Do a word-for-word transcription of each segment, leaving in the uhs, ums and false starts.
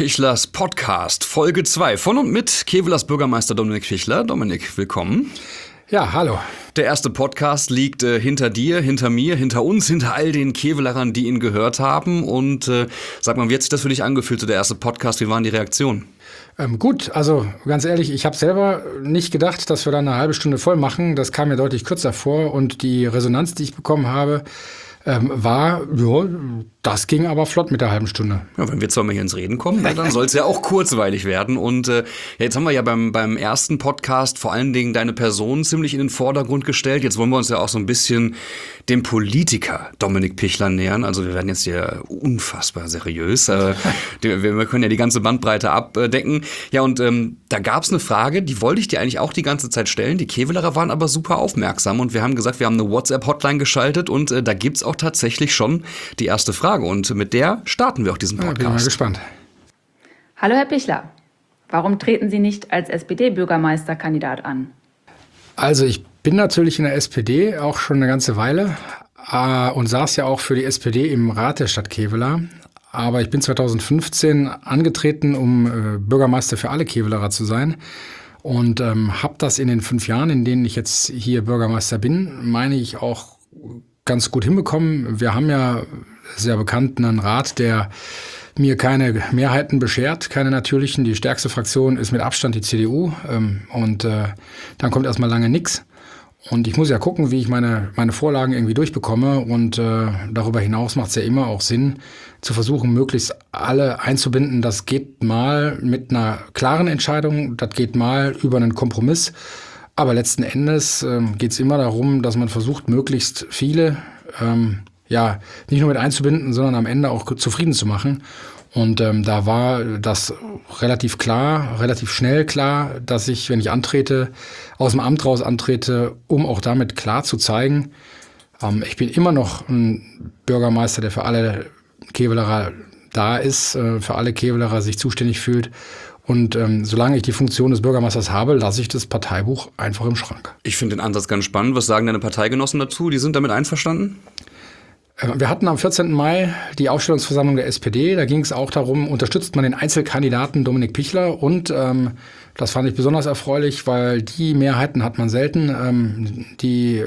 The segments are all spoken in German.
Pichlers Podcast, Folge zwei von und mit Kevelers Bürgermeister Dominik Pichler. Dominik, willkommen. Ja, hallo. Der erste Podcast liegt äh, hinter dir, hinter mir, hinter uns, hinter all den Kevelerern, die ihn gehört haben. Und äh, sag mal, wie hat sich das für dich angefühlt, so der erste Podcast? Wie waren die Reaktionen? Ähm, gut, also ganz ehrlich, ich habe selber nicht gedacht, dass wir da eine halbe Stunde voll machen. Das kam mir deutlich kürzer vor und die Resonanz, die ich bekommen habe, ähm, war, ja, das ging aber flott mit der halben Stunde. Ja, wenn wir jetzt mal hier ins Reden kommen, dann soll es ja auch kurzweilig werden. Und äh, ja, jetzt haben wir ja beim, beim ersten Podcast vor allen Dingen deine Person ziemlich in den Vordergrund gestellt. Jetzt wollen wir uns ja auch so ein bisschen dem Politiker Dominik Pichler nähern. Also wir werden jetzt hier unfassbar seriös. Äh, die, wir können ja die ganze Bandbreite abdecken. Ja, und ähm, da gab es eine Frage, die wollte ich dir eigentlich auch die ganze Zeit stellen. Die Kevelerer waren aber super aufmerksam und wir haben gesagt, wir haben eine WhatsApp-Hotline geschaltet und äh, da gibt's auch tatsächlich schon die erste Frage. Und mit der starten wir auch diesen Podcast. Ja, bin mal gespannt. Hallo Herr Pichler, warum treten Sie nicht als S P D-Bürgermeisterkandidat an? Also ich bin natürlich in der S P D auch schon eine ganze Weile äh, und saß ja auch für die S P D im Rat der Stadt Kevelaer. Aber ich bin zweitausendfünfzehn angetreten, um äh, Bürgermeister für alle Kevelerer zu sein. Und ähm, habe das in den fünf Jahren, in denen ich jetzt hier Bürgermeister bin, meine ich auch ganz gut hinbekommen. Wir haben ja sehr bekannt einen Rat, der mir keine Mehrheiten beschert, keine natürlichen. Die stärkste Fraktion ist mit Abstand die C D U ähm, und äh, dann kommt erstmal lange nichts. Und ich muss ja gucken, wie ich meine, meine Vorlagen irgendwie durchbekomme und äh, darüber hinaus macht es ja immer auch Sinn, zu versuchen, möglichst alle einzubinden. Das geht mal mit einer klaren Entscheidung, das geht mal über einen Kompromiss. Aber letzten Endes ähm, geht es immer darum, dass man versucht, möglichst viele ähm, ja nicht nur mit einzubinden, sondern am Ende auch zufrieden zu machen. Und ähm, da war das relativ klar, relativ schnell klar, dass ich, wenn ich antrete, aus dem Amt raus antrete, um auch damit klar zu zeigen, ähm, ich bin immer noch ein Bürgermeister, der für alle Kevelerer da ist, äh, für alle Kevelerer sich zuständig fühlt. Und ähm, solange ich die Funktion des Bürgermeisters habe, lasse ich das Parteibuch einfach im Schrank. Ich finde den Ansatz ganz spannend. Was sagen deine Parteigenossen dazu? Die sind damit einverstanden? Wir hatten am vierzehnten Mai die Aufstellungsversammlung der S P D. Da ging es auch darum, unterstützt man den Einzelkandidaten Dominik Pichler. Und ähm, das fand ich besonders erfreulich, weil die Mehrheiten hat man selten. Ähm, die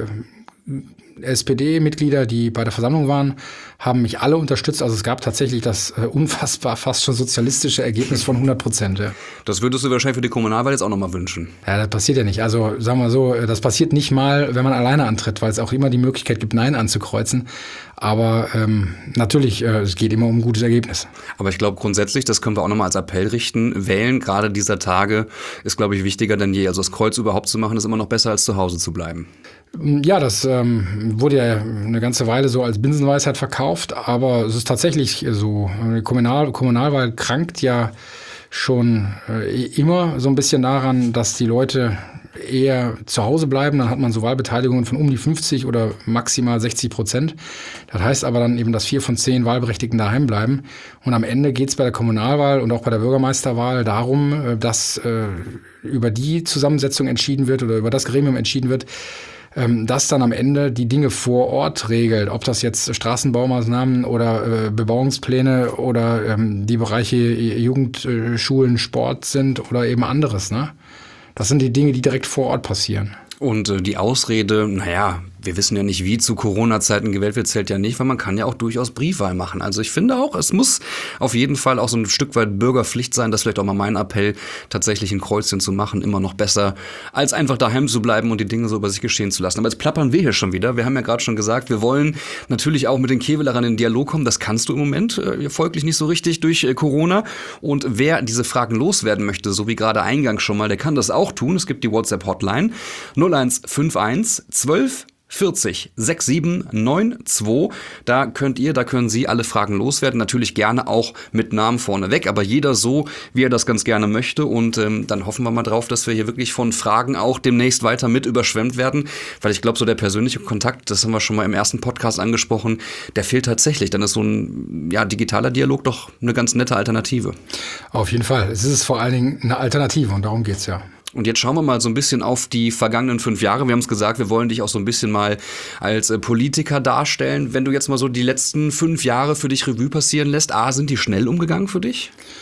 S P D-Mitglieder, die bei der Versammlung waren, haben mich alle unterstützt. Also es gab tatsächlich das äh, unfassbar fast schon sozialistische Ergebnis von hundert Prozent. Ja. Das würdest du wahrscheinlich für die Kommunalwahl jetzt auch nochmal wünschen. Ja, das passiert ja nicht. Also sagen wir so, das passiert nicht mal, wenn man alleine antritt, weil es auch immer die Möglichkeit gibt, Nein anzukreuzen. Aber ähm, natürlich, äh, es geht immer um ein gutes Ergebnis. Aber ich glaube grundsätzlich, das können wir auch nochmal als Appell richten, wählen gerade dieser Tage ist, glaube ich, wichtiger denn je. Also das Kreuz überhaupt zu machen, ist immer noch besser, als zu Hause zu bleiben. Ja, das ähm, wurde ja eine ganze Weile so als Binsenweisheit verkauft, aber es ist tatsächlich so. Die Kommunal- Kommunalwahl krankt ja schon äh, immer so ein bisschen daran, dass die Leute eher zu Hause bleiben. Dann hat man so Wahlbeteiligungen von um die fünfzig oder maximal sechzig Prozent. Das heißt aber dann eben, dass vier von zehn Wahlberechtigten daheim bleiben. Und am Ende geht es bei der Kommunalwahl und auch bei der Bürgermeisterwahl darum, dass äh, über die Zusammensetzung entschieden wird oder über das Gremium entschieden wird, das dann am Ende die Dinge vor Ort regelt, ob das jetzt Straßenbaumaßnahmen oder äh, Bebauungspläne oder ähm, die Bereiche Jugendschulen, Sport sind oder eben anderes. Ne? Das sind die Dinge, die direkt vor Ort passieren. Und äh, die Ausrede, naja, wir wissen ja nicht, wie zu Corona-Zeiten gewählt wird, zählt ja nicht, weil man kann ja auch durchaus Briefwahl machen. Also ich finde auch, es muss auf jeden Fall auch so ein Stück weit Bürgerpflicht sein, das ist vielleicht auch mal mein Appell, tatsächlich ein Kreuzchen zu machen, immer noch besser, als einfach daheim zu bleiben und die Dinge so über sich geschehen zu lassen. Aber jetzt plappern wir hier schon wieder. Wir haben ja gerade schon gesagt, wir wollen natürlich auch mit den Kevelerern in den Dialog kommen. Das kannst du im Moment äh, folglich nicht so richtig durch äh, Corona. Und wer diese Fragen loswerden möchte, so wie gerade eingangs schon mal, der kann das auch tun. Es gibt die WhatsApp-Hotline null eins fünf eins zwölf vierzig sechs sieben neun zwei. Da könnt ihr, da können Sie alle Fragen loswerden. Natürlich gerne auch mit Namen vorneweg, aber jeder so, wie er das ganz gerne möchte. Und ähm, dann hoffen wir mal drauf, dass wir hier wirklich von Fragen auch demnächst weiter mit überschwemmt werden. Weil ich glaube, so der persönliche Kontakt, das haben wir schon mal im ersten Podcast angesprochen, der fehlt tatsächlich. Dann ist so ein ja, digitaler Dialog doch eine ganz nette Alternative. Auf jeden Fall. Es ist vor allen Dingen eine Alternative und darum geht's ja. Und jetzt schauen wir mal so ein bisschen auf die vergangenen fünf Jahre. Wir haben es gesagt, wir wollen dich auch so ein bisschen mal als äh, Politiker darstellen. Wenn du jetzt mal so die letzten fünf Jahre für dich Revue passieren lässt, A, sind die schnell umgegangen für dich?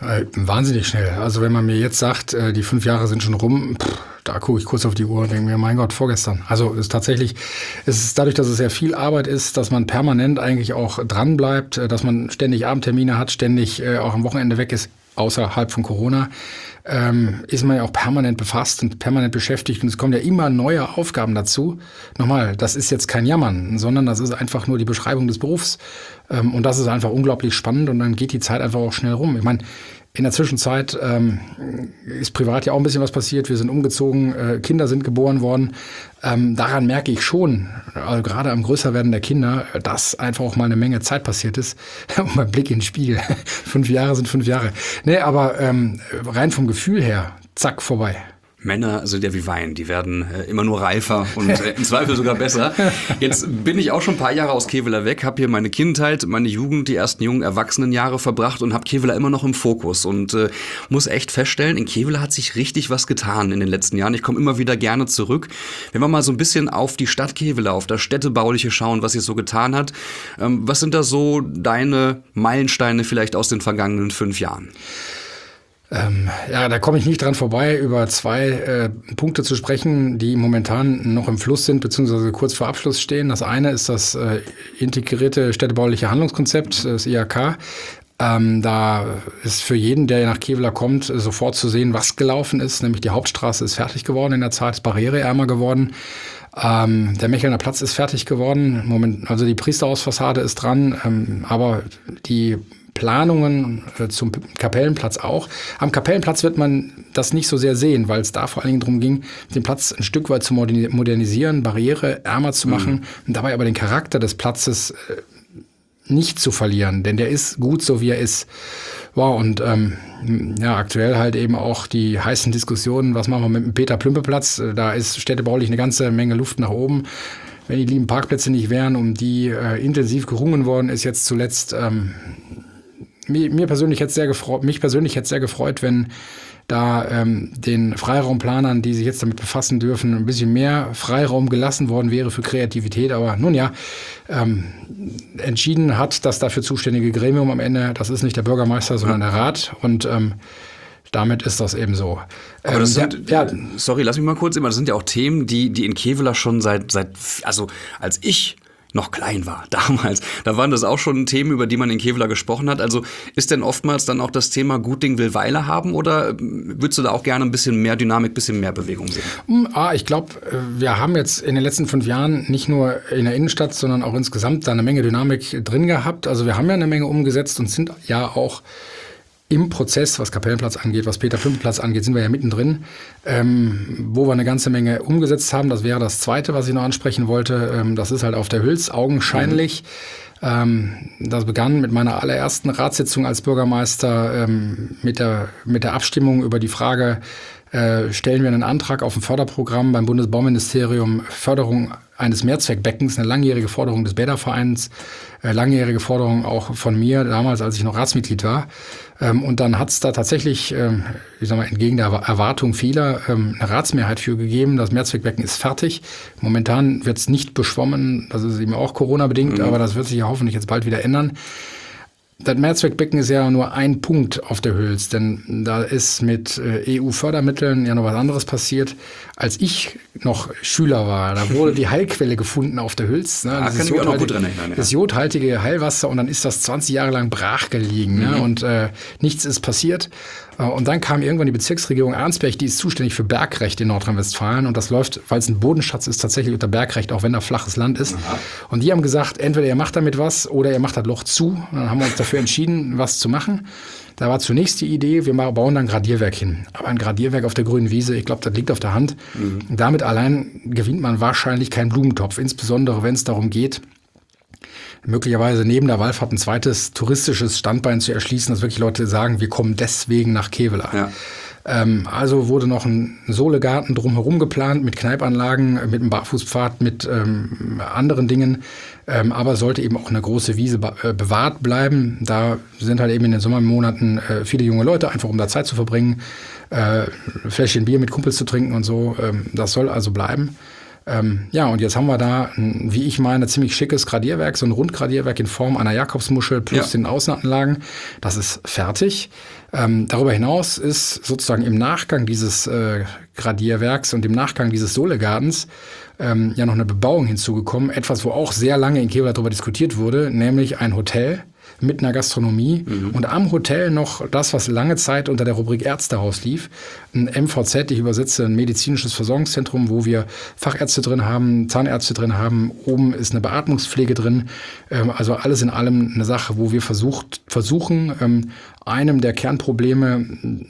Äh, wahnsinnig schnell. Also wenn man mir jetzt sagt, äh, die fünf Jahre sind schon rum, pff, da gucke ich kurz auf die Uhr und denke mir, mein Gott, vorgestern. Also es ist tatsächlich, es ist dadurch, dass es sehr viel Arbeit ist, dass man permanent eigentlich auch dran bleibt, äh, dass man ständig Abendtermine hat, ständig äh, auch am Wochenende weg ist, außerhalb von Corona, ähm, ist man ja auch permanent befasst und permanent beschäftigt und es kommen ja immer neue Aufgaben dazu. Nochmal, das ist jetzt kein Jammern, sondern das ist einfach nur die Beschreibung des Berufs ähm, und das ist einfach unglaublich spannend und dann geht die Zeit einfach auch schnell rum. Ich meine, in der Zwischenzeit ähm, ist privat ja auch ein bisschen was passiert. Wir sind umgezogen, äh, Kinder sind geboren worden. Ähm, daran merke ich schon, also gerade am Größerwerden der Kinder, dass einfach auch mal eine Menge Zeit passiert ist. Und mein Blick in den Spiegel. fünf Jahre sind fünf Jahre. Nee, aber ähm, rein vom Gefühl her, zack, vorbei. Männer sind ja wie Wein, die werden äh, immer nur reifer und äh, im Zweifel sogar besser. Jetzt bin ich auch schon ein paar Jahre aus Kevela weg, habe hier meine Kindheit, meine Jugend, die ersten jungen Erwachsenenjahre verbracht und habe Kevela immer noch im Fokus und äh, muss echt feststellen, in Kevela hat sich richtig was getan in den letzten Jahren. Ich komme immer wieder gerne zurück. Wenn wir mal so ein bisschen auf die Stadt Kevela, auf das Städtebauliche schauen, was sich so getan hat, ähm, was sind da so deine Meilensteine vielleicht aus den vergangenen fünf Jahren? Ähm, ja, da komme ich nicht dran vorbei, über zwei äh, Punkte zu sprechen, die momentan noch im Fluss sind, beziehungsweise kurz vor Abschluss stehen. Das eine ist das äh, integrierte städtebauliche Handlungskonzept, das I H K. Ähm, da ist für jeden, der nach Kevela kommt, sofort zu sehen, was gelaufen ist. Nämlich die Hauptstraße ist fertig geworden in der Zeit, ist barriereärmer geworden. Ähm, der Mechelner Platz ist fertig geworden. Moment, also die Priesterhausfassade ist dran, ähm, aber die Planungen äh, zum Kapellenplatz auch. Am Kapellenplatz wird man das nicht so sehr sehen, weil es da vor allen Dingen darum ging, den Platz ein Stück weit zu modernisieren, barriereärmer zu machen mhm. und dabei aber den Charakter des Platzes äh, nicht zu verlieren, denn der ist gut so, wie er ist. Wow, und ähm, ja, aktuell halt eben auch die heißen Diskussionen, was machen wir mit dem Peter-Plümpe-Platz? Da ist städtebaulich eine ganze Menge Luft nach oben. Wenn die lieben Parkplätze nicht wären, um die äh, intensiv gerungen worden ist, jetzt zuletzt ähm, Mir, mir persönlich hätte sehr gefreut, mich persönlich hätte sehr gefreut, wenn da ähm, den Freiraumplanern, die sich jetzt damit befassen dürfen, ein bisschen mehr Freiraum gelassen worden wäre für Kreativität. Aber nun ja, ähm, entschieden hat das dafür zuständige Gremium am Ende. Das ist nicht der Bürgermeister, sondern der Rat. Und ähm, damit ist das eben so. Aber das ähm, sind, ja, sorry, lass mich mal kurz immer. Das sind ja auch Themen, die, die in Kevela schon seit, seit, also als ich noch klein war, damals. Da waren das auch schon Themen, über die man in Kevela gesprochen hat. Also ist denn oftmals dann auch das Thema Gutding will Weile haben oder würdest du da auch gerne ein bisschen mehr Dynamik, ein bisschen mehr Bewegung sehen? Ah, ich glaube, wir haben jetzt in den letzten fünf Jahren nicht nur in der Innenstadt, sondern auch insgesamt da eine Menge Dynamik drin gehabt. Also wir haben ja eine Menge umgesetzt und sind ja auch im Prozess, was Kapellenplatz angeht, was Peter-Plümpe-Platz angeht, sind wir ja mittendrin, ähm, wo wir eine ganze Menge umgesetzt haben. Das wäre das Zweite, was ich noch ansprechen wollte. Ähm, das ist halt auf der Hüls, augenscheinlich. Mhm. Ähm, das begann mit meiner allerersten Ratssitzung als Bürgermeister ähm, mit der, mit der Abstimmung über die Frage, äh, stellen wir einen Antrag auf ein Förderprogramm beim Bundesbauministerium, Förderung eines Mehrzweckbeckens, eine langjährige Forderung des Bädervereins, äh, langjährige Forderung auch von mir, damals, als ich noch Ratsmitglied war. Ähm, und dann hat es da tatsächlich, ähm, ich sag mal, entgegen der Erwartung vieler, ähm, eine Ratsmehrheit für gegeben. Das Mehrzweckbecken ist fertig. Momentan wird es nicht beschwommen, das ist eben auch Corona-bedingt, mhm. aber das wird sich ja hoffentlich jetzt bald wieder ändern. Das Mehrzweckbecken ist ja nur ein Punkt auf der Hüls, denn da ist mit äh, E U-Fördermitteln ja noch was anderes passiert. Als ich noch Schüler war, da wurde die Heilquelle gefunden auf der Hüls. Ne? Da kann ich mich auch noch gut dran erinnern. Ja. Das jodhaltige Heilwasser und dann ist das zwanzig Jahre lang brach gelegen, mhm. ne? Und äh, nichts ist passiert. Und dann kam irgendwann die Bezirksregierung Arnsberg, die ist zuständig für Bergrecht in Nordrhein-Westfalen und das läuft, weil es ein Bodenschatz ist, tatsächlich unter Bergrecht, auch wenn da flaches Land ist. Aha. Und die haben gesagt, entweder ihr macht damit was oder ihr macht das Loch zu. Und dann haben wir uns dafür entschieden, was zu machen. Da war zunächst die Idee, wir bauen dann ein Gradierwerk hin. Aber ein Gradierwerk auf der grünen Wiese, ich glaube, das liegt auf der Hand. Mhm. Damit allein gewinnt man wahrscheinlich keinen Blumentopf, insbesondere wenn es darum geht, möglicherweise neben der Wallfahrt ein zweites touristisches Standbein zu erschließen, dass wirklich Leute sagen, wir kommen deswegen nach Kevela. Ja. Ähm, also wurde noch ein Sohlegarten drumherum geplant mit Kneipanlagen, mit einem Barfußpfad, mit ähm, anderen Dingen. Ähm, aber sollte eben auch eine große Wiese be- äh, bewahrt bleiben. Da sind halt eben in den Sommermonaten äh, viele junge Leute, einfach um da Zeit zu verbringen, äh, Fläschchen Bier mit Kumpels zu trinken und so. Ähm, das soll also bleiben. Ähm, ja, und jetzt haben wir da, ein, wie ich meine, ziemlich schickes Gradierwerk, so ein Rundgradierwerk in Form einer Jakobsmuschel plus ja. den Außenanlagen. Das ist fertig. Ähm, darüber hinaus ist sozusagen im Nachgang dieses äh, Gradierwerks und im Nachgang dieses Solegartens ähm, ja noch eine Bebauung hinzugekommen. Etwas, wo auch sehr lange in Kevela darüber diskutiert wurde, nämlich ein Hotel mit einer Gastronomie mhm. und am Hotel noch das, was lange Zeit unter der Rubrik Ärztehaus lief, ein M V Z, ich übersetze, ein medizinisches Versorgungszentrum, wo wir Fachärzte drin haben, Zahnärzte drin haben, oben ist eine Beatmungspflege drin, ähm, also alles in allem eine Sache, wo wir versucht, versuchen, ähm, einem der Kernprobleme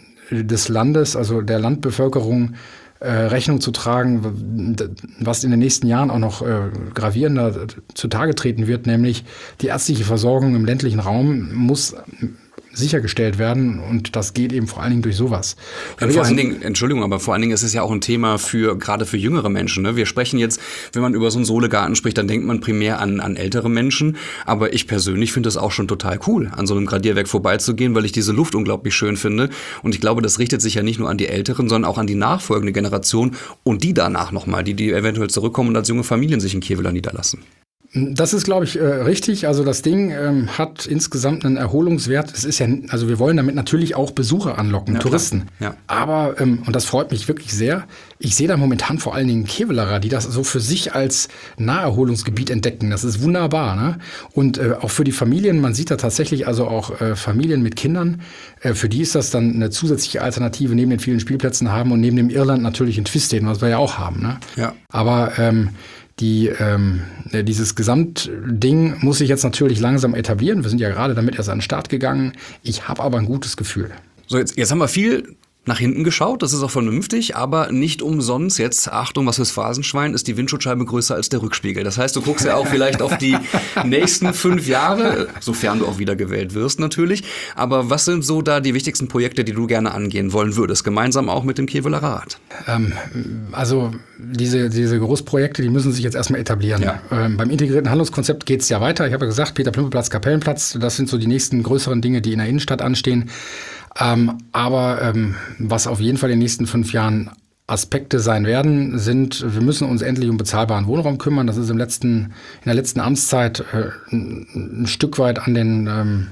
des Landes, also der Landbevölkerung, Rechnung zu tragen, was in den nächsten Jahren auch noch äh, gravierender zutage treten wird, nämlich die ärztliche Versorgung im ländlichen Raum muss sichergestellt werden und das geht eben vor allen Dingen durch sowas. Ja, vor allen Dingen, Entschuldigung, aber vor allen Dingen ist es ja auch ein Thema für, gerade für jüngere Menschen, ne? Wir sprechen jetzt, wenn man über so einen Solegarten spricht, dann denkt man primär an, an ältere Menschen, aber ich persönlich finde es auch schon total cool, an so einem Gradierwerk vorbeizugehen, weil ich diese Luft unglaublich schön finde und ich glaube, das richtet sich ja nicht nur an die Älteren, sondern auch an die nachfolgende Generation und die danach nochmal, die, die eventuell zurückkommen und als junge Familien sich in Kevela niederlassen. Das ist, glaube ich, äh, richtig. Also das Ding ähm, hat insgesamt einen Erholungswert. Es ist ja, also wir wollen damit natürlich auch Besucher anlocken, ja, Touristen. Ja. Aber, ähm, und das freut mich wirklich sehr, ich sehe da momentan vor allen Dingen Kevelarer, die das so für sich als Naherholungsgebiet entdecken. Das ist wunderbar, ne? Und äh, auch für die Familien, man sieht da tatsächlich also auch äh, Familien mit Kindern, äh, für die ist das dann eine zusätzliche Alternative neben den vielen Spielplätzen haben und neben dem Irland natürlich in Twisteden, was wir ja auch haben, ne? Ja. Aber ähm, Die, ähm, dieses Gesamtding muss sich jetzt natürlich langsam etablieren. Wir sind ja gerade damit erst an den Start gegangen. Ich habe aber ein gutes Gefühl. So, jetzt, jetzt haben wir viel nach hinten geschaut, das ist auch vernünftig, aber nicht umsonst, jetzt Achtung, was fürs Phrasenschwein, ist die Windschutzscheibe größer als der Rückspiegel. Das heißt, du guckst ja auch vielleicht auf die nächsten fünf Jahre, sofern du auch wieder gewählt wirst natürlich. Aber was sind so da die wichtigsten Projekte, die du gerne angehen wollen würdest, gemeinsam auch mit dem Kevelaer Rat? Ähm, also diese, diese Großprojekte, die müssen sich jetzt erstmal etablieren. Ja. Ähm, beim integrierten Handlungskonzept geht es ja weiter. Ich habe ja gesagt, Peter-Plümpel-Platz, Kapellenplatz, das sind so die nächsten größeren Dinge, die in der Innenstadt anstehen. Ähm, aber ähm, was auf jeden Fall in den nächsten fünf Jahren Aspekte sein werden, sind, wir müssen uns endlich um bezahlbaren Wohnraum kümmern. Das ist im letzten, in der letzten Amtszeit äh, ein, ein Stück weit an den ähm,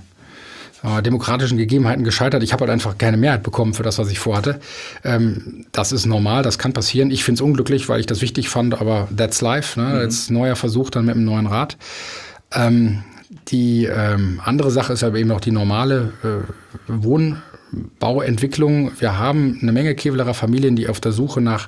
äh, demokratischen Gegebenheiten gescheitert. Ich habe halt einfach keine Mehrheit bekommen für das, was ich vorhatte. Ähm, das ist normal, das kann passieren. Ich finde es unglücklich, weil ich das wichtig fand, aber that's life. Ne? Mhm. Jetzt neuer Versuch dann mit einem neuen Rat. Ähm, die ähm, andere Sache ist aber eben auch die normale äh, Wohnbauentwicklung. Wir haben eine Menge Kevelaer Familien, die auf der Suche nach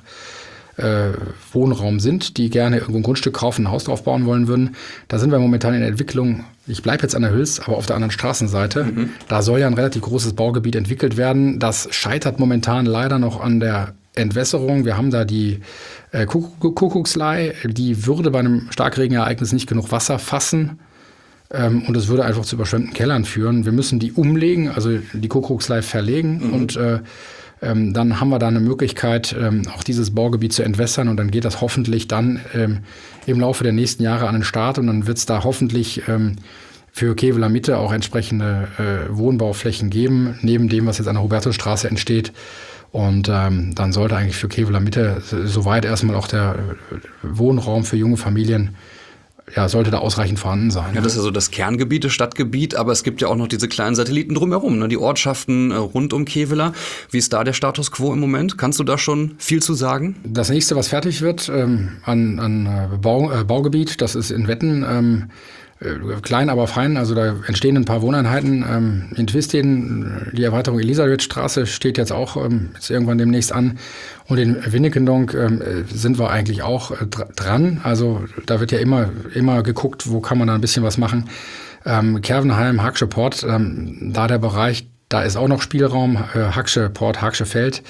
äh, Wohnraum sind, die gerne irgendwo ein Grundstück kaufen, ein Haus drauf bauen wollen würden. Da sind wir momentan in der Entwicklung. Ich bleibe jetzt an der Hüls, aber auf der anderen Straßenseite. Mhm. Da soll ja ein relativ großes Baugebiet entwickelt werden. Das scheitert momentan leider noch an der Entwässerung. Wir haben da die äh, Kuckuckslei, die würde bei einem Starkregenereignis nicht genug Wasser fassen. Ähm, und es würde einfach zu überschwemmten Kellern führen. Wir müssen die umlegen, also die Kuckuckslei verlegen. Mhm. Und äh, ähm, dann haben wir da eine Möglichkeit, ähm, auch dieses Baugebiet zu entwässern. Und dann geht das hoffentlich dann ähm, im Laufe der nächsten Jahre an den Start. Und dann wird es da hoffentlich ähm, für Kevela Mitte auch entsprechende äh, Wohnbauflächen geben, neben dem, was jetzt an der Hubertusstraße entsteht. Und ähm, dann sollte eigentlich für Kevela Mitte soweit erstmal auch der Wohnraum für junge Familien, ja, sollte da ausreichend vorhanden sein. Ja, das ist ja so das Kerngebiet, das Stadtgebiet, aber es gibt ja auch noch diese kleinen Satelliten drumherum, ne? Die Ortschaften äh, rund um Kevela. Wie ist da der Status quo im Moment? Kannst du da schon viel zu sagen? Das nächste, was fertig wird ähm, an, an Bau, äh, Baugebiet, das ist in Wetten, ähm, klein, aber fein. Also da entstehen ein paar Wohneinheiten. Ähm, in Twisteden, die Erweiterung Elisabethstraße steht jetzt auch ähm, jetzt irgendwann demnächst an. Und in Winnekendonk ähm, sind wir eigentlich auch äh, dran. Also da wird ja immer, immer geguckt, wo kann man da ein bisschen was machen. Ähm, Kervenheim, Hacksche Port, ähm, da der Bereich, da ist auch noch Spielraum. Äh, Hacksche Port, Hacksche Feld.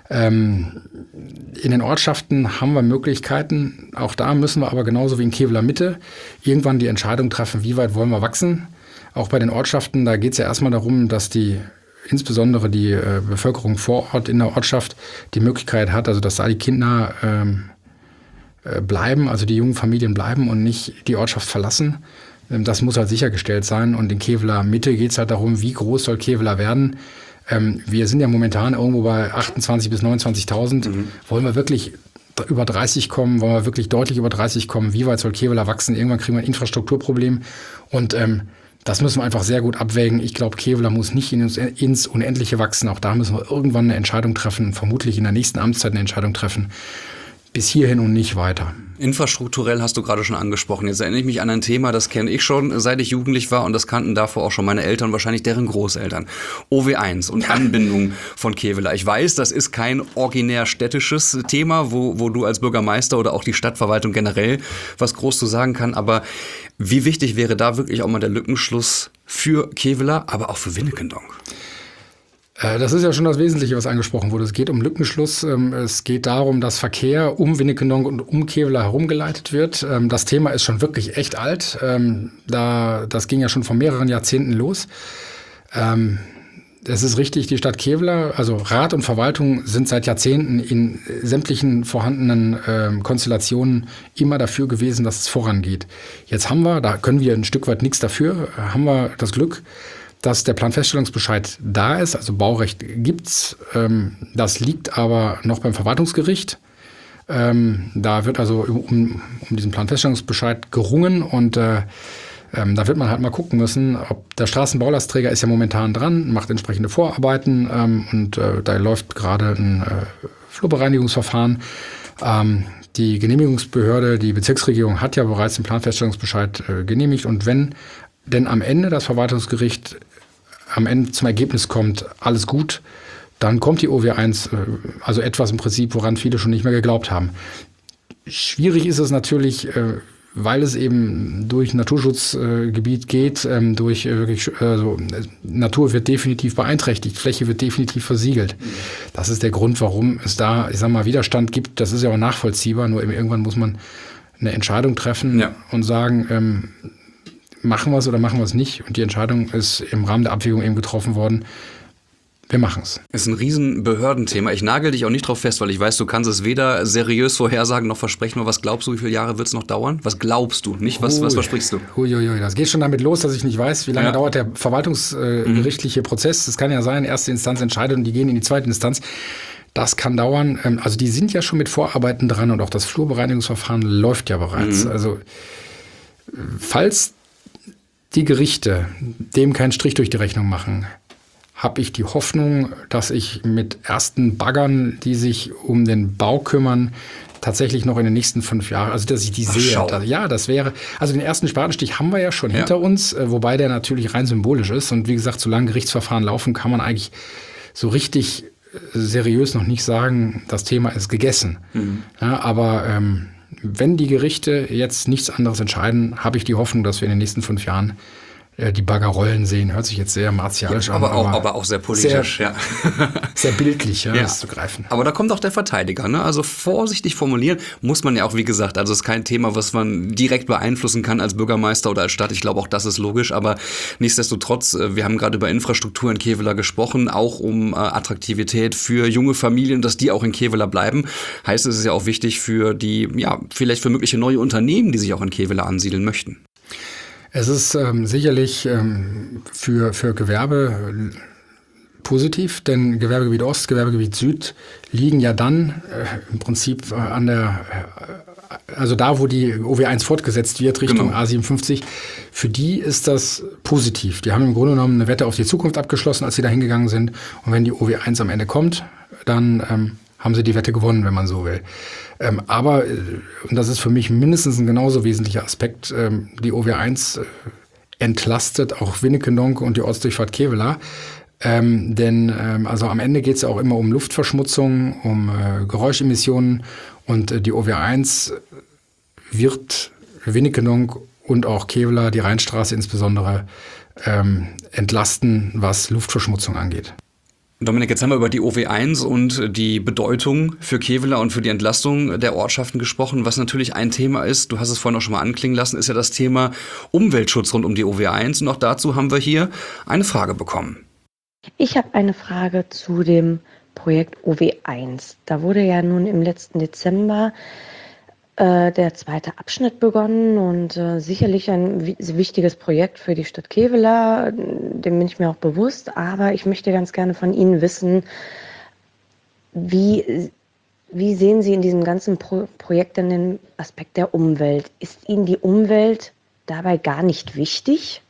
Ähm, in den Ortschaften haben wir Möglichkeiten, auch da müssen wir aber genauso wie in Kevela Mitte irgendwann die Entscheidung treffen, wie weit wollen wir wachsen. Auch bei den Ortschaften, da geht es ja erstmal darum, dass die insbesondere die äh, Bevölkerung vor Ort in der Ortschaft die Möglichkeit hat, also dass da die Kinder ähm, äh, bleiben, also die jungen Familien bleiben und nicht die Ortschaft verlassen. Ähm, das muss halt sichergestellt sein. Und in Kevela Mitte geht es halt darum, wie groß soll Kevela werden. Ähm, wir sind ja momentan irgendwo bei achtundzwanzigtausend bis neunundzwanzigtausend. Mhm. Wollen wir wirklich über dreißig kommen, wollen wir wirklich deutlich über dreißig kommen, wie weit soll Kevela wachsen, irgendwann kriegen wir ein Infrastrukturproblem und ähm, das müssen wir einfach sehr gut abwägen. Ich glaube, Kevela muss nicht ins, ins Unendliche wachsen, auch da müssen wir irgendwann eine Entscheidung treffen, vermutlich in der nächsten Amtszeit eine Entscheidung treffen, bis hierhin und nicht weiter. Infrastrukturell hast du gerade schon angesprochen. Jetzt erinnere ich mich an ein Thema, das kenne ich schon, seit ich jugendlich war und das kannten davor auch schon meine Eltern, wahrscheinlich deren Großeltern. O W eins und Anbindung von Kevela. Ich weiß, das ist kein originär städtisches Thema, wo, wo du als Bürgermeister oder auch die Stadtverwaltung generell was groß zu sagen kann, aber wie wichtig wäre da wirklich auch mal der Lückenschluss für Kevela, aber auch für Winnekendonk? Das ist ja schon das Wesentliche, was angesprochen wurde. Es geht um Lückenschluss. Es geht darum, dass Verkehr um Winnekendonk und um Kevela herumgeleitet wird. Das Thema ist schon wirklich echt alt. Da, das ging ja schon vor mehreren Jahrzehnten los. Es ist richtig, die Stadt Kevela, also Rat und Verwaltung sind seit Jahrzehnten in sämtlichen vorhandenen Konstellationen immer dafür gewesen, dass es vorangeht. Jetzt haben wir, da können wir ein Stück weit nichts dafür, haben wir das Glück, dass der Planfeststellungsbescheid da ist, also Baurecht gibt's. Ähm, das liegt aber noch beim Verwaltungsgericht. Ähm, da wird also um, um diesen Planfeststellungsbescheid gerungen und äh, ähm, da wird man halt mal gucken müssen, ob der Straßenbaulastträger ist ja momentan dran, macht entsprechende Vorarbeiten ähm, und äh, da läuft gerade ein äh, Flurbereinigungsverfahren. Ähm, die Genehmigungsbehörde, die Bezirksregierung hat ja bereits den Planfeststellungsbescheid äh, genehmigt und wenn denn am Ende das Verwaltungsgericht am Ende zum Ergebnis kommt, alles gut, dann kommt die O W eins, also etwas im Prinzip, woran viele schon nicht mehr geglaubt haben. Schwierig ist es natürlich, weil es eben durch Naturschutzgebiet geht, durch wirklich, also Natur wird definitiv beeinträchtigt, Fläche wird definitiv versiegelt. Das ist der Grund, warum es da, ich sag mal, Widerstand gibt. Das ist ja auch nachvollziehbar, nur irgendwann muss man eine Entscheidung treffen ja. und sagen, ähm, machen wir es oder machen wir es nicht? Und die Entscheidung ist im Rahmen der Abwägung eben getroffen worden. Wir machen es. Ist ein riesen Behördenthema. Ich nagel dich auch nicht drauf fest, weil ich weiß, du kannst es weder seriös vorhersagen noch versprechen. Nur was glaubst du, wie viele Jahre wird es noch dauern? Was glaubst du? Nicht, was, was versprichst du? Huiuiui, das geht schon damit los, dass ich nicht weiß, wie lange ja. dauert der verwaltungsgerichtliche äh, mhm. Prozess. Das kann ja sein, erste Instanz entscheidet und die gehen in die zweite Instanz. Das kann dauern. Also die sind ja schon mit Vorarbeiten dran und auch das Flurbereinigungsverfahren läuft ja bereits. Mhm. Also falls die Gerichte dem keinen Strich durch die Rechnung machen, habe ich die Hoffnung, dass ich mit ersten Baggern, die sich um den Bau kümmern, tatsächlich noch in den nächsten fünf Jahren, also dass ich die Ach, sehe. Schau. Ja, das wäre, also den ersten Spatenstich haben wir ja schon ja. hinter uns, wobei der natürlich rein symbolisch ist. Und wie gesagt, solange Gerichtsverfahren laufen, kann man eigentlich so richtig seriös noch nicht sagen, das Thema ist gegessen. Mhm. Ja, aber ähm, wenn die Gerichte jetzt nichts anderes entscheiden, habe ich die Hoffnung, dass wir in den nächsten fünf Jahren äh, die Bagger rollen sehen. Hört sich jetzt sehr martialisch ja, an. Aber, auch, aber auch sehr politisch. Sehr, ja. sehr bildlich, ja, ja. das zu greifen. Aber da kommt auch der Verteidiger. Ne? Also vorsichtig formulieren muss man ja auch, wie gesagt, also es ist kein Thema, was man direkt beeinflussen kann als Bürgermeister oder als Stadt. Ich glaube, auch das ist logisch. Aber nichtsdestotrotz, wir haben gerade über Infrastruktur in Kevela gesprochen, auch um äh, Attraktivität für junge Familien, dass die auch in Kevela bleiben. Heißt, es ist ja auch wichtig für die, ja, vielleicht für mögliche neue Unternehmen, die sich auch in Kevela ansiedeln möchten. Es ist ähm, sicherlich ähm, für, für Gewerbe positiv, denn Gewerbegebiet Ost, Gewerbegebiet Süd liegen ja dann äh, im Prinzip äh, an der, äh, also da, wo die O W eins fortgesetzt wird, Richtung genau. A siebenundfünfzig. Für die ist das positiv. Die haben im Grunde genommen eine Wette auf die Zukunft abgeschlossen, als sie da hingegangen sind. Und wenn die O W eins am Ende kommt, dann ähm, haben sie die Wette gewonnen, wenn man so will. Ähm, aber, und das ist für mich mindestens ein genauso wesentlicher Aspekt, ähm, die O W eins äh, entlastet auch Winnekendonk und die Ortsdurchfahrt Kevela. Ähm, denn ähm, also am Ende geht es ja auch immer um Luftverschmutzung, um äh, Geräuschemissionen und äh, die O W eins wird Winnekendonk und auch Kevela, die Rheinstraße insbesondere, ähm, entlasten, was Luftverschmutzung angeht. Dominik, jetzt haben wir über die O W eins und die Bedeutung für Kevela und für die Entlastung der Ortschaften gesprochen. Was natürlich ein Thema ist, du hast es vorhin auch schon mal anklingen lassen, ist ja das Thema Umweltschutz rund um die O W eins. Und auch dazu haben wir hier eine Frage bekommen. Ich habe eine Frage zu dem Projekt O W eins. Da wurde ja nun im letzten Dezember äh, der zweite Abschnitt begonnen und äh, sicherlich ein w- wichtiges Projekt für die Stadt Kevela, dem bin ich mir auch bewusst, aber ich möchte ganz gerne von Ihnen wissen, wie wie sehen Sie in diesem ganzen Pro- Projekt denn den Aspekt der Umwelt? Ist Ihnen die Umwelt dabei gar nicht wichtig?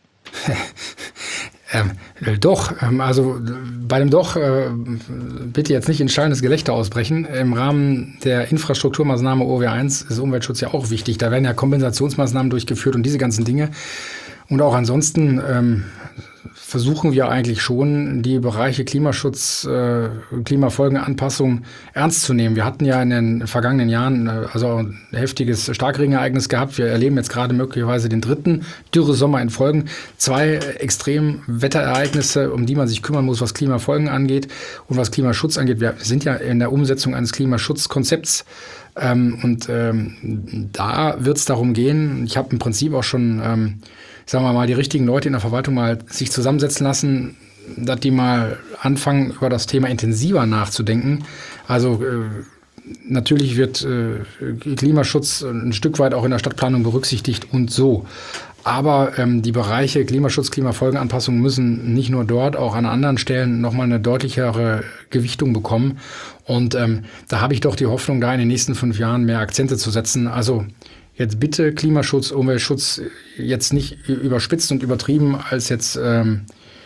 Ähm, äh, doch, ähm, also äh, bei dem Doch äh, bitte jetzt nicht in schallendes Gelächter ausbrechen. Im Rahmen der Infrastrukturmaßnahme O W eins ist Umweltschutz ja auch wichtig. Da werden ja Kompensationsmaßnahmen durchgeführt und diese ganzen Dinge. Und auch ansonsten ähm, versuchen wir eigentlich schon, die Bereiche Klimaschutz, äh, Klimafolgenanpassung ernst zu nehmen. Wir hatten ja in den vergangenen Jahren äh, also ein heftiges Starkregenereignis gehabt. Wir erleben jetzt gerade möglicherweise den dritten Dürresommer in Folgen. Zwei extrem Wetterereignisse, um die man sich kümmern muss, was Klimafolgen angeht und was Klimaschutz angeht. Wir sind ja in der Umsetzung eines Klimaschutzkonzepts. Ähm, und ähm, da wird es darum gehen, ich habe im Prinzip auch schon ähm, sagen wir mal, die richtigen Leute in der Verwaltung mal sich zusammensetzen lassen, dass die mal anfangen, über das Thema intensiver nachzudenken. Also äh, natürlich wird äh, Klimaschutz ein Stück weit auch in der Stadtplanung berücksichtigt und so. Aber ähm, die Bereiche Klimaschutz, Klimafolgenanpassung müssen nicht nur dort, auch an anderen Stellen nochmal eine deutlichere Gewichtung bekommen. Und ähm, da habe ich doch die Hoffnung, da in den nächsten fünf Jahren mehr Akzente zu setzen. Also jetzt bitte Klimaschutz, Umweltschutz jetzt nicht überspitzt und übertrieben als jetzt ähm,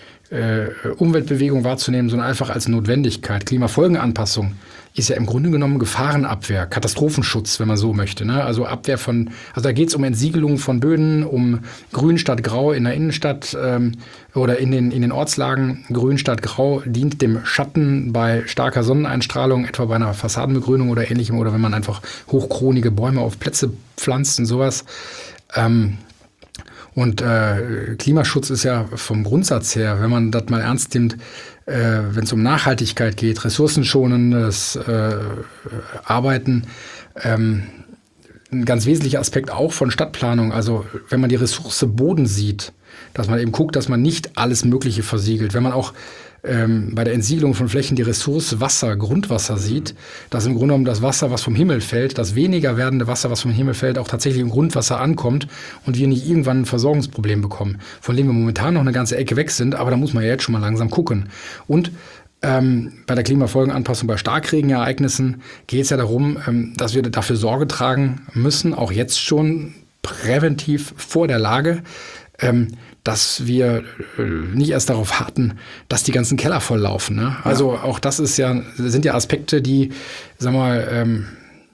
äh, Umweltbewegung wahrzunehmen, sondern einfach als Notwendigkeit. Klimafolgenanpassung ist ja im Grunde genommen Gefahrenabwehr, Katastrophenschutz, wenn man so möchte. Ne? Also Abwehr von, also da geht es um Entsiegelung von Böden, um Grün statt Grau in der Innenstadt ähm, oder in den, in den Ortslagen. Grün statt Grau dient dem Schatten bei starker Sonneneinstrahlung, etwa bei einer Fassadenbegrünung oder ähnlichem, oder wenn man einfach hochkronige Bäume auf Plätze pflanzt und sowas. Ähm, Und äh, Klimaschutz ist ja vom Grundsatz her, wenn man das mal ernst nimmt, äh, wenn es um Nachhaltigkeit geht, ressourcenschonendes äh, Arbeiten, ähm, ein ganz wesentlicher Aspekt auch von Stadtplanung. Also wenn man die Ressource Boden sieht, dass man eben guckt, dass man nicht alles Mögliche versiegelt. Wenn man auch ähm, bei der Entsiegelung von Flächen die Ressource Wasser, Grundwasser sieht, dass im Grunde genommen das Wasser, was vom Himmel fällt, das weniger werdende Wasser, was vom Himmel fällt, auch tatsächlich im Grundwasser ankommt und wir nicht irgendwann ein Versorgungsproblem bekommen, von dem wir momentan noch eine ganze Ecke weg sind, aber da muss man ja jetzt schon mal langsam gucken. Und ähm, bei der Klimafolgenanpassung bei Starkregenereignissen geht es ja darum, ähm, dass wir dafür Sorge tragen müssen, auch jetzt schon präventiv vor der Lage, ähm, dass wir äh, nicht erst darauf harten, dass die ganzen Keller volllaufen. Ne? Also ja. Auch das ist ja, sind ja Aspekte, die, sag mal, ähm,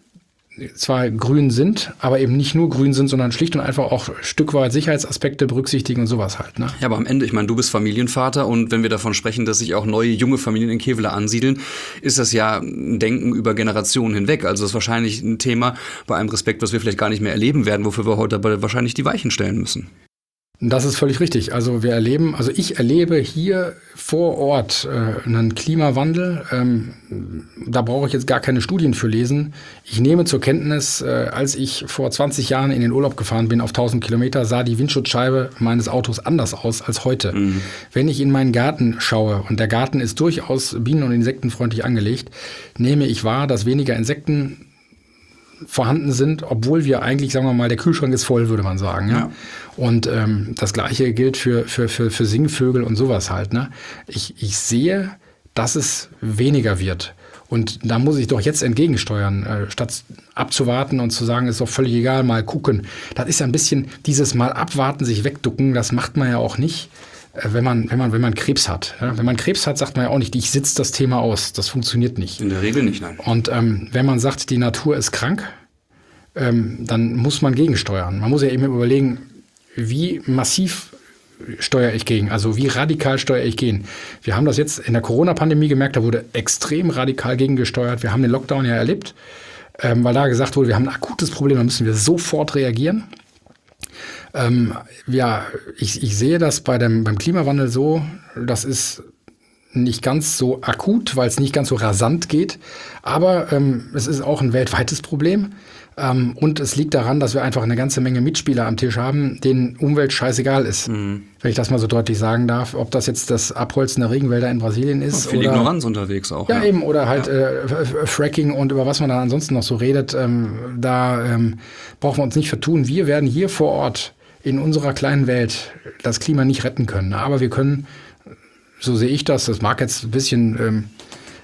zwar grün sind, aber eben nicht nur grün sind, sondern schlicht und einfach auch ein Stück weit Sicherheitsaspekte berücksichtigen und sowas halt. Ne? Ja, aber am Ende, ich meine, du bist Familienvater und wenn wir davon sprechen, dass sich auch neue, junge Familien in Kevela ansiedeln, ist das ja ein Denken über Generationen hinweg. Also das ist wahrscheinlich ein Thema bei einem Respekt, was wir vielleicht gar nicht mehr erleben werden, wofür wir heute aber wahrscheinlich die Weichen stellen müssen. Das ist völlig richtig. Also wir erleben, also ich erlebe hier vor Ort äh, einen Klimawandel. Ähm, da brauche ich jetzt gar keine Studien für lesen. Ich nehme zur Kenntnis, äh, als ich vor zwanzig Jahren in den Urlaub gefahren bin auf tausend Kilometer, sah die Windschutzscheibe meines Autos anders aus als heute. Mhm. Wenn ich in meinen Garten schaue, und der Garten ist durchaus bienen- und insektenfreundlich angelegt, nehme ich wahr, dass weniger Insekten vorhanden sind, obwohl wir eigentlich, sagen wir mal, der Kühlschrank ist voll, würde man sagen. Ja? Ja. Und ähm, das Gleiche gilt für, für, für, für Singvögel und sowas halt. Ne? Ich, ich sehe, dass es weniger wird. Und da muss ich doch jetzt entgegensteuern, äh, statt abzuwarten und zu sagen, ist doch völlig egal, mal gucken. Das ist ja ein bisschen dieses Mal abwarten, sich wegducken, das macht man ja auch nicht, äh, wenn man, wenn man, wenn man Krebs hat. Ja? Wenn man Krebs hat, sagt man ja auch nicht, ich sitze das Thema aus. Das funktioniert nicht. In der Regel nicht, nein. Und ähm, wenn man sagt, die Natur ist krank, ähm, dann muss man gegensteuern. Man muss ja eben überlegen, wie massiv steuere ich gegen, also wie radikal steuere ich gegen. Wir haben das jetzt in der Corona-Pandemie gemerkt, da wurde extrem radikal gegengesteuert. Wir haben den Lockdown ja erlebt, ähm, weil da gesagt wurde, wir haben ein akutes Problem, da müssen wir sofort reagieren. Ähm, ja, ich, ich sehe das bei dem, beim Klimawandel so, das ist nicht ganz so akut, weil es nicht ganz so rasant geht, aber ähm, es ist auch ein weltweites Problem. Ähm, und es liegt daran, dass wir einfach eine ganze Menge Mitspieler am Tisch haben, denen Umwelt scheißegal ist. Mhm. Wenn ich das mal so deutlich sagen darf. Ob das jetzt das Abholzen der Regenwälder in Brasilien ist. Ja, viel oder Ignoranz unterwegs auch. Ja, ja. eben. Oder halt ja. äh, Fracking und über was man da ansonsten noch so redet. Ähm, da ähm, brauchen wir uns nicht vertun. Wir werden hier vor Ort in unserer kleinen Welt das Klima nicht retten können. Aber wir können, so sehe ich das, das mag jetzt ein bisschen ähm,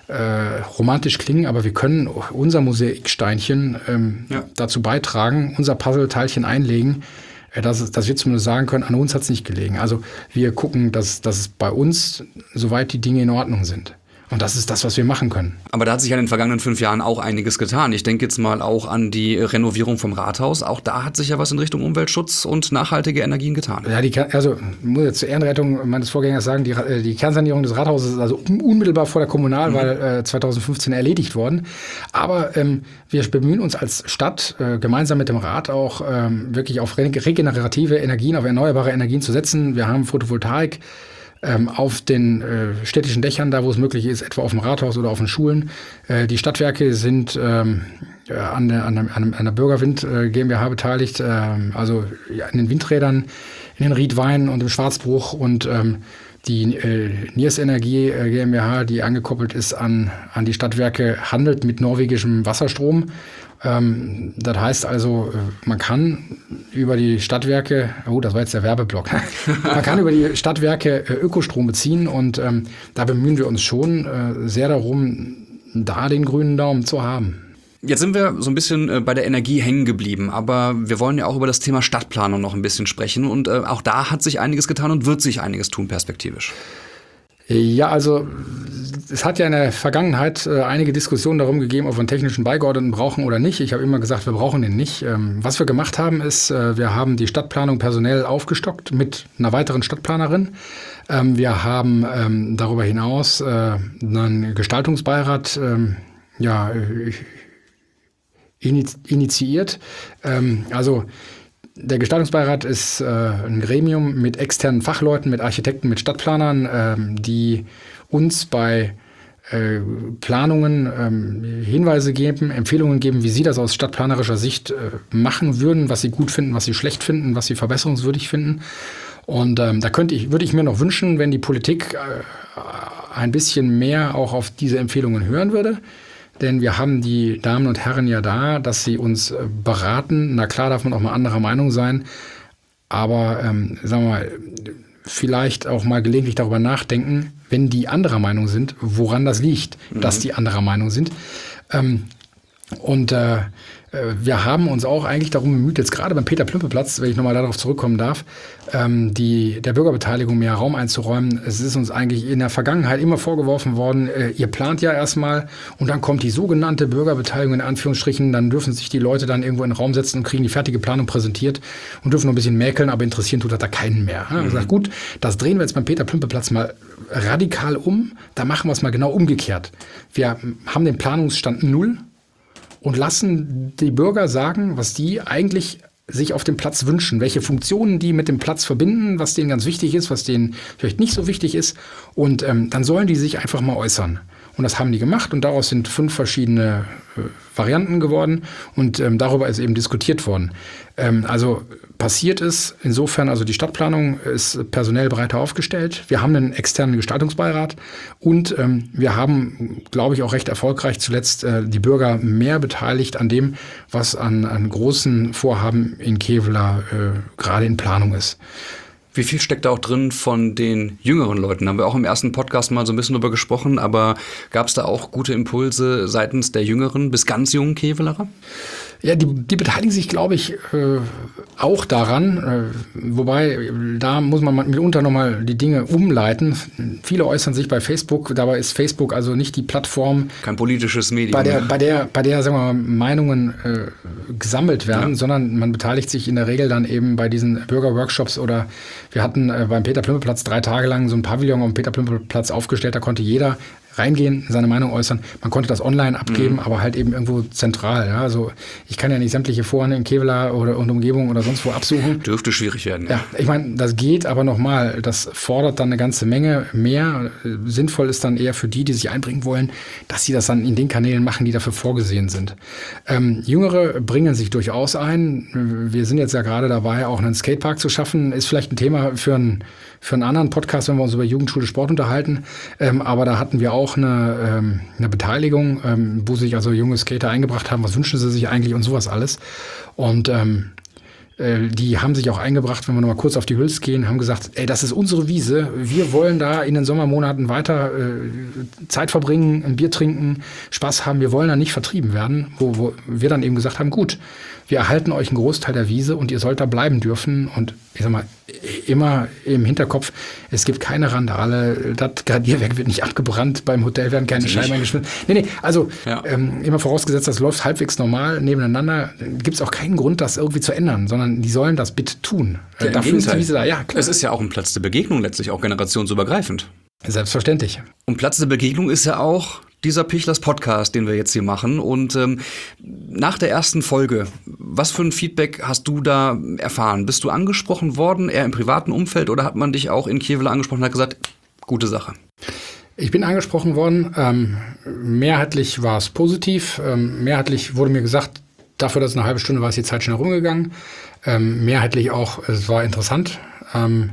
äh, romantisch klingen, aber wir können unser Mosaiksteinchen ähm, Ja. dazu beitragen, unser Puzzleteilchen einlegen, äh, dass, es, dass wir zumindest sagen können, an uns hat es nicht gelegen. Also wir gucken, dass, dass es bei uns, soweit die Dinge in Ordnung sind. Und das ist das, was wir machen können. Aber da hat sich ja in den vergangenen fünf Jahren auch einiges getan. Ich denke jetzt mal auch an die Renovierung vom Rathaus. Auch da hat sich ja was in Richtung Umweltschutz und nachhaltige Energien getan. Ja, die, also ich muss jetzt zur Ehrenrettung meines Vorgängers sagen, die, die Kernsanierung des Rathauses ist also unmittelbar vor der Kommunalwahl mhm. äh, zweitausendfünfzehn erledigt worden. Aber ähm, wir bemühen uns als Stadt, äh, gemeinsam mit dem Rat auch ähm, wirklich auf regenerative Energien, auf erneuerbare Energien zu setzen. Wir haben Photovoltaik Ähm, auf den äh, städtischen Dächern, da wo es möglich ist, etwa auf dem Rathaus oder auf den Schulen. Äh, die Stadtwerke sind ähm, ja, an, der, an, der, an der Bürgerwind äh, GmbH beteiligt, äh, also ja, in den Windrädern, in den Riedweinen und im Schwarzbruch und ähm, die äh, Niers Energie äh, GmbH, die angekoppelt ist an, an die Stadtwerke, handelt mit norwegischem Wasserstrom. Ähm, das heißt also, man kann über die Stadtwerke, oh, das war jetzt der Werbeblock, man kann über die Stadtwerke äh, Ökostrom beziehen und ähm, da bemühen wir uns schon äh, sehr darum, da den grünen Daumen zu haben. Jetzt sind wir so ein bisschen äh, bei der Energie hängen geblieben, aber wir wollen ja auch über das Thema Stadtplanung noch ein bisschen sprechen und äh, auch da hat sich einiges getan und wird sich einiges tun perspektivisch. Ja, also es hat ja in der Vergangenheit äh, einige Diskussionen darum gegeben, ob wir einen technischen Beigeordneten brauchen oder nicht. Ich habe immer gesagt, wir brauchen den nicht. Ähm, was wir gemacht haben, ist, äh, wir haben die Stadtplanung personell aufgestockt mit einer weiteren Stadtplanerin. Ähm, wir haben ähm, darüber hinaus äh, einen Gestaltungsbeirat ähm, ja, initiiert. Ähm, also der Gestaltungsbeirat ist äh, ein Gremium mit externen Fachleuten, mit Architekten, mit Stadtplanern, ähm, die uns bei äh, Planungen ähm, Hinweise geben, Empfehlungen geben, wie sie das aus stadtplanerischer Sicht äh, machen würden, was sie gut finden, was sie schlecht finden, was sie verbesserungswürdig finden. Und ähm, da könnte ich, würde ich mir noch wünschen, wenn die Politik äh, ein bisschen mehr auch auf diese Empfehlungen hören würde. Denn wir haben die Damen und Herren ja da, dass sie uns beraten. Na klar darf man auch mal anderer Meinung sein. Aber ähm, sagen wir mal, vielleicht auch mal gelegentlich darüber nachdenken, wenn die anderer Meinung sind, woran das liegt, mhm. dass die anderer Meinung sind. Ähm, und äh, wir haben uns auch eigentlich darum bemüht, jetzt gerade beim Peter-Plümpe-Platz, wenn ich nochmal darauf zurückkommen darf, ähm, die, der Bürgerbeteiligung mehr Raum einzuräumen. Es ist uns eigentlich in der Vergangenheit immer vorgeworfen worden, äh, ihr plant ja erstmal und dann kommt die sogenannte Bürgerbeteiligung in Anführungsstrichen, dann dürfen sich die Leute dann irgendwo in den Raum setzen und kriegen die fertige Planung präsentiert und dürfen noch ein bisschen mäkeln, aber interessieren tut das da keinen mehr. Ja? Mhm. Ich sag, gut, das drehen wir jetzt beim Peter-Plümpe-Platz mal radikal um, da machen wir es mal genau umgekehrt. Wir haben den Planungsstand null und lassen die Bürger sagen, was die eigentlich sich auf dem Platz wünschen, welche Funktionen die mit dem Platz verbinden, was denen ganz wichtig ist, was denen vielleicht nicht so wichtig ist. Und ähm, dann sollen die sich einfach mal äußern. Und das haben die gemacht und daraus sind fünf verschiedene äh, Varianten geworden und ähm, darüber ist eben diskutiert worden. Ähm, also passiert ist insofern, also die Stadtplanung ist personell breiter aufgestellt. Wir haben einen externen Gestaltungsbeirat und ähm, wir haben, glaube ich, auch recht erfolgreich zuletzt äh, die Bürger mehr beteiligt an dem, was an, an großen Vorhaben in Kevela äh, gerade in Planung ist. Wie viel steckt da auch drin von den jüngeren Leuten? Haben wir auch im ersten Podcast mal so ein bisschen drüber gesprochen, aber gab es da auch gute Impulse seitens der jüngeren bis ganz jungen Kevelerer? Ja, die, die beteiligen sich, glaube ich, äh, auch daran. Äh, wobei, da muss man mitunter nochmal die Dinge umleiten. Viele äußern sich bei Facebook. Dabei ist Facebook also nicht die Plattform. Kein politisches Medium. Bei der, bei der, bei der sagen wir mal, Meinungen äh, gesammelt werden, ja. sondern man beteiligt sich in der Regel dann eben bei diesen Bürgerworkshops oder wir hatten äh, beim Peter-Plümpe-Platz drei Tage lang so ein Pavillon am Peter-Plümpe-Platz aufgestellt. Da konnte jeder reingehen, seine Meinung äußern. Man konnte das online abgeben, mhm. aber halt eben irgendwo zentral. Ja? Also ich kann ja nicht sämtliche Foren in Kevela oder und Umgebung oder sonst wo absuchen. Dürfte schwierig werden. Ja, ja ich meine, das geht, aber nochmal, das fordert dann eine ganze Menge mehr. Sinnvoll ist dann eher für die, die sich einbringen wollen, dass sie das dann in den Kanälen machen, die dafür vorgesehen sind. Ähm, Jüngere bringen sich durchaus ein. Wir sind jetzt ja gerade dabei, auch einen Skatepark zu schaffen. Ist vielleicht ein Thema für einen, für einen anderen Podcast, wenn wir uns über Jugendschule Sport unterhalten. Ähm, aber da hatten wir auch eine, ähm, eine Beteiligung, ähm, wo sich also junge Skater eingebracht haben, was wünschen sie sich eigentlich und sowas alles. Und ähm, Die haben sich auch eingebracht, wenn wir noch mal kurz auf die Hüls gehen, haben gesagt, ey, das ist unsere Wiese, wir wollen da in den Sommermonaten weiter äh, Zeit verbringen, ein Bier trinken, Spaß haben, wir wollen da nicht vertrieben werden, wo, wo wir dann eben gesagt haben, gut, wir erhalten euch einen Großteil der Wiese und ihr sollt da bleiben dürfen und ich sag mal, immer im Hinterkopf, es gibt keine Randale, das Gradierwerk wird nicht abgebrannt, beim Hotel werden keine Scheiben eingeschmissen. Nee, nee, also ja. ähm, immer vorausgesetzt, das läuft halbwegs normal nebeneinander, gibt es auch keinen Grund, das irgendwie zu ändern, sondern die sollen das bitte tun. Ja, äh, dafür ist die Wiese da, ja, klar. Es ist ja auch ein Platz der Begegnung letztlich, auch generationsübergreifend. Selbstverständlich. Und Platz der Begegnung ist ja auch dieser Pichlers Podcast, den wir jetzt hier machen. Und ähm, nach der ersten Folge, was für ein Feedback hast du da erfahren? Bist du angesprochen worden, eher im privaten Umfeld, oder hat man dich auch in Kevela angesprochen und hat gesagt, gute Sache? Ich bin angesprochen worden. Ähm, mehrheitlich war es positiv. Ähm, mehrheitlich wurde mir gesagt, dafür, dass es eine halbe Stunde war, ist die Zeit schnell rumgegangen. Ähm, mehrheitlich auch, es war interessant. Ähm,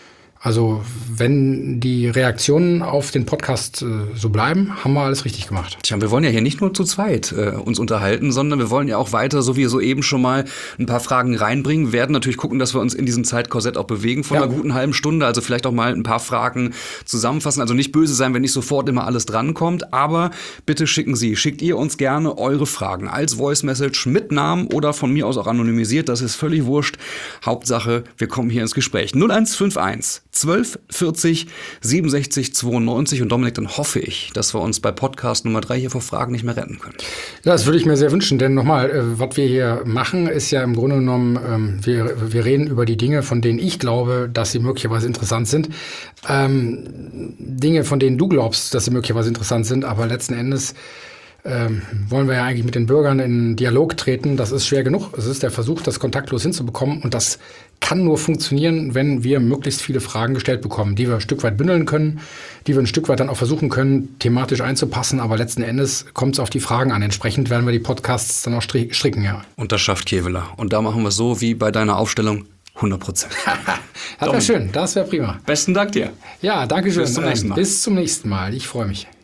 Also wenn die Reaktionen auf den Podcast äh, so bleiben, haben wir alles richtig gemacht. Tja, wir wollen ja hier nicht nur zu zweit äh, uns unterhalten, sondern wir wollen ja auch weiter, so wie soeben schon mal, ein paar Fragen reinbringen. Wir werden natürlich gucken, dass wir uns in diesem Zeitkorsett auch bewegen von ja. einer guten halben Stunde. Also vielleicht auch mal ein paar Fragen zusammenfassen. Also nicht böse sein, wenn nicht sofort immer alles drankommt. Aber bitte schicken Sie, schickt ihr uns gerne eure Fragen als Voice Message mit Namen oder von mir aus auch anonymisiert. Das ist völlig wurscht. Hauptsache, wir kommen hier ins Gespräch. null eins fünf eins zwölf vierzig siebenundsechzig zweiundneunzig und Dominik, dann hoffe ich, dass wir uns bei Podcast Nummer drei hier vor Fragen nicht mehr retten können. Ja, das würde ich mir sehr wünschen, denn nochmal, äh, was wir hier machen, ist ja im Grunde genommen, ähm, wir, wir reden über die Dinge, von denen ich glaube, dass sie möglicherweise interessant sind. Ähm, Dinge, von denen du glaubst, dass sie möglicherweise interessant sind, aber letzten Endes Ähm, wollen wir ja eigentlich mit den Bürgern in Dialog treten. Das ist schwer genug. Es ist der Versuch, das kontaktlos hinzubekommen. Und das kann nur funktionieren, wenn wir möglichst viele Fragen gestellt bekommen, die wir ein Stück weit bündeln können, die wir ein Stück weit dann auch versuchen können, thematisch einzupassen. Aber letzten Endes kommt es auf die Fragen an. Entsprechend werden wir die Podcasts dann auch stricken, ja. Und das schafft Kevela. Und da machen wir es so wie bei deiner Aufstellung. hundert Prozent. Das wäre schön. Das wäre prima. Besten Dank dir. Ja, danke schön. Bis zum nächsten Mal. Bis zum nächsten Mal. Ich freue mich.